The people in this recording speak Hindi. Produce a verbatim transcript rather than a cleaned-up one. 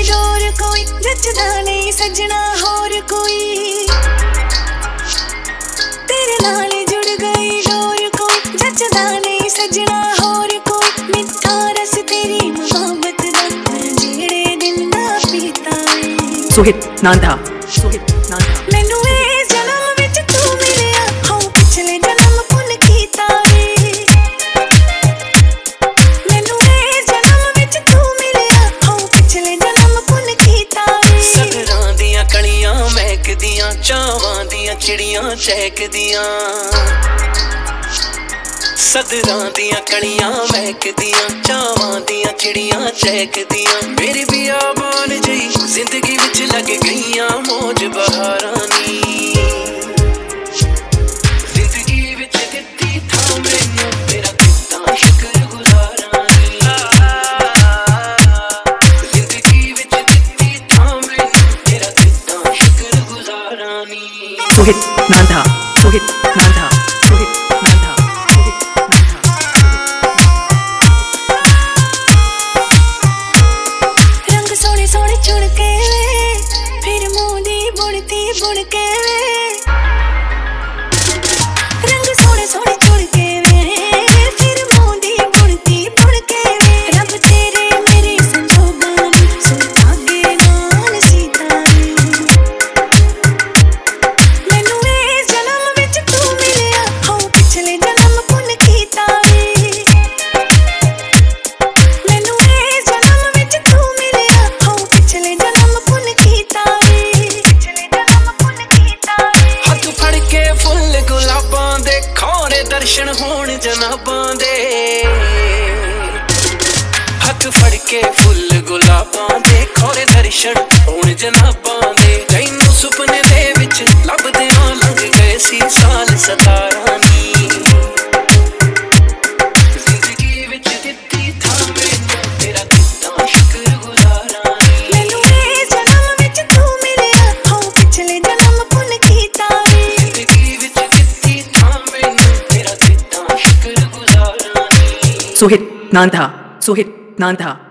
डोर कोई जचदा नहीं सजना होर कोई तेरे नाल जुड़ गई डोर कोई जचदा नहीं सजना होर कोई मिठा रस तेरी मोहब्बत दा जेड़े दिन ना पीता सोहित नांदा सोहित नांदा मैनू ए जन्म विच तू मिलिया हां पिछले जन्म भुल कीता वे मैनू ए जन्म विच तू मिलिया हां पिछले जन्म भुल कीता वे सदरां दियां कलियां महकदियां चावां दियां चिड़ियां चहकदियां सदरां दियां कलियां महकदियां चावां दियां चिड़ियां चहकदियां मेरे बियाबान जई जिंदगी विच लग गईयां मौज बहारां नी जिंदगी विच दित्ती थां मैनूं तेरा कितना शुक्रगुज़ारां नी जिंदगी विच दित्ती थां मैनूं तेरा कितना शुक्रगुज़ारां नी सोहित नांदा सोहित नांदा सोहित नांदा रंग सोने सोने चुन के वे फिर मोदी बुड़ती बुड़ के वे रंग सोने सोने चुन के वे फिर मोदी बुड़ती बुड़ के वे रब तेरे मेरे संजोगां विच धागे नाल सीता मैनू ए जन्म विच तू मिलिया हां पिछले जन्म भुल कीता वे मैनू ए जन्म विच तू मिलिया हां पिछले जन्म भुल कीता वे पिछले जन्म भुल कीता वे हथ फड़ के फुल गुलाबां दे खौरे दर्शन होण जनाबां दे हथ फड़ के फुल गुलाबां दे खौरे दर्शन होण जनाबां दे तैनूं सुपने दे विच लभदियां लंघ गए सी साल सतारां नी जिंदगी विच दित्ती थां मैनूं तेरा कितना शुक्रगुज़ारां नी मैनू ए जन्म विच तू मिलिया हां पिछले जन्म भुल कीता वे जिंदगी विच दित्ती थां मैनूं तेरा कितना शुक्रगुज़ारां नी सोहित नांदा सोहित नांदा